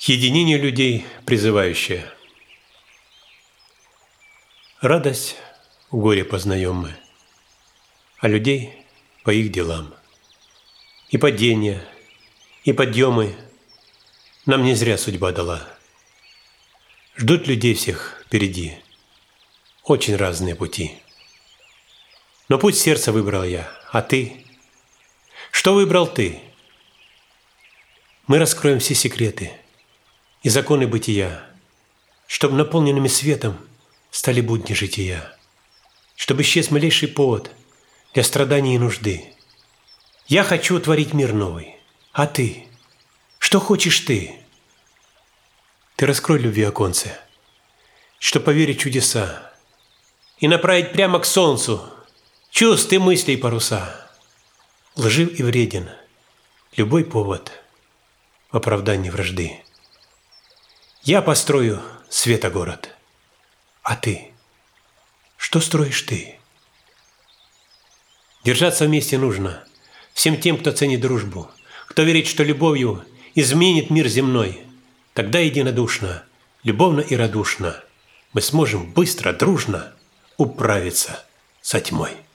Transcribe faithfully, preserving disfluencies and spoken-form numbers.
Единение людей призывающее. Радость в горе познаем мы, а людей по их делам. И падения, и подъемы нам не зря судьба дала. Ждут людей всех впереди очень разные пути. Но путь сердца выбрал я, а ты? Что выбрал ты? Мы раскроем все секреты и законы бытия, чтоб наполненными светом стали будни жития, чтобы исчез малейший повод для страданий и нужды. Я хочу творить мир новый, а ты? Что хочешь ты? Ты раскрой любви оконце, чтоб поверить в чудеса и направить прямо к солнцу чувств и мыслей паруса. Лжив и вреден любой повод в оправдании вражды. Я построю светогород, а ты? Что строишь ты? Держаться вместе нужно всем тем, кто ценит дружбу, кто верит, что любовью изменит мир земной. Тогда единодушно, любовно и радушно мы сможем быстро, дружно управиться со тьмой.